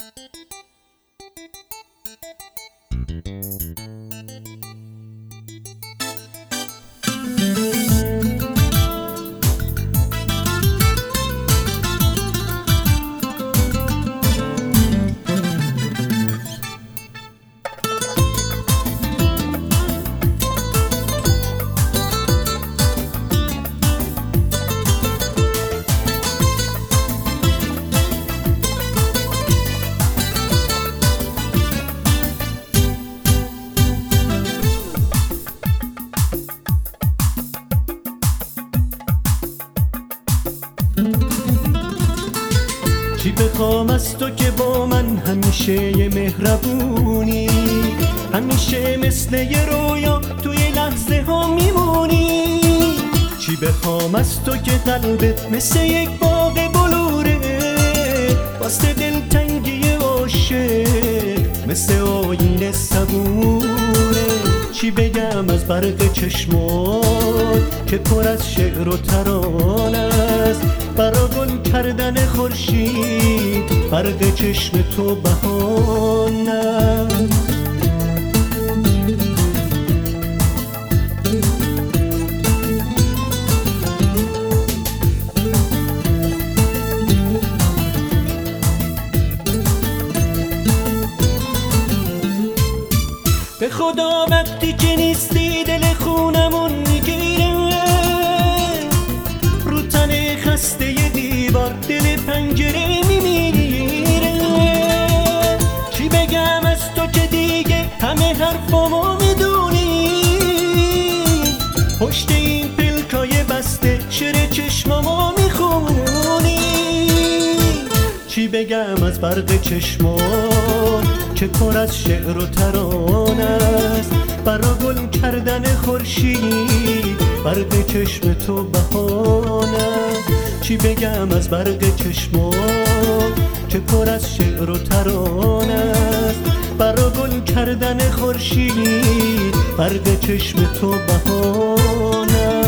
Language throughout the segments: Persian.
چی بخوام از تو که با من همیشه یه مهربونی، همیشه مثل یه رویا توی لحظه ها میمونی. چی بخوام از تو که قلبت مثل یک باغ بلوره، واسه دلتنگی عاشق مثل آینه صبوره. چی بگم از برق چشمات که پر از شعر و ترانه است، برا گل کردن خورشید برق چشم تو بهانه. به خدا وقتی که نیستی دل خونمون میگیره، رو تن خسته ی دیوار دل پنجره میمیره. چی بگم از تو که دیگه همه حرفامو میدونی، پشت این پلکای بسته شعر چشمامو میخونی. چی بگم از برق چشمات که پر از شعر و ترانه است، برا گل کردن خورشید برق چشم تو بهانه. چی بگم از برق چشمات که پر از شعر و ترانه است، برا گل کردن خورشید برق چشم تو بهانه.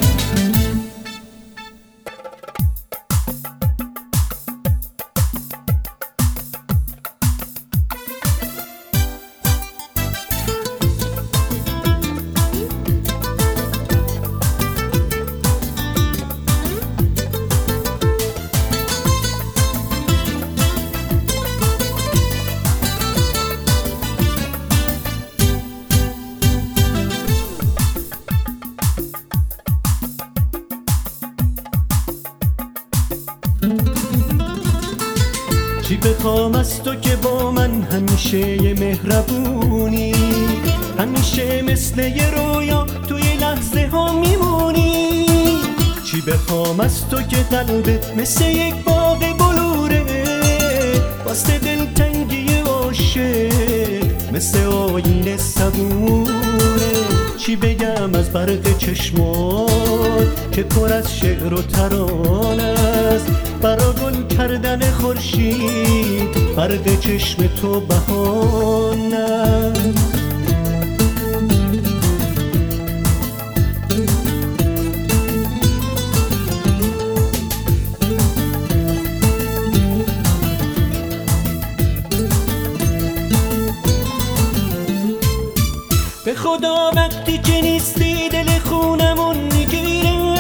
چی بخوام از تو که با من همیشه یه مهربونی، همیشه مثل یه رویا توی لحظه ها میمونی. چی بخوام از تو که قلبت مثل یک باغ بلوره، واسه دلتنگی عاشق مثل آینه صبوره. چی بگم از برق چشمات که پر از شعر و ترانه است، برا گل کردن خورشید برق چشم تو بهانه. به خدا وقتی که نیستی دل خونمون میگیره،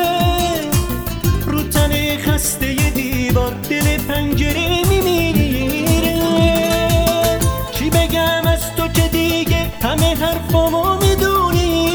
رو تن خسته ی دیوار دل پنجره میمیره. چی بگم از تو که دیگه همه حرفامو میدونی،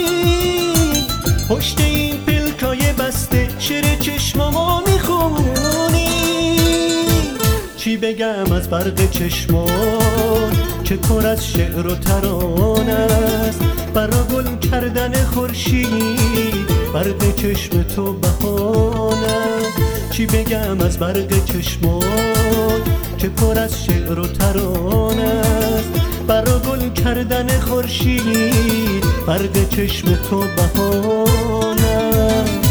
پشت این پلکای بسته شعر چشمامو میخونی. چی بگم از برق چشمات که پر از شعر و ترانه است، برا گل کردن خورشید برق چشم تو بهانه. چی بگم از برق چشمات که پر از شعر و ترانه است، برا گل کردن خورشید برق چشم تو بهانه.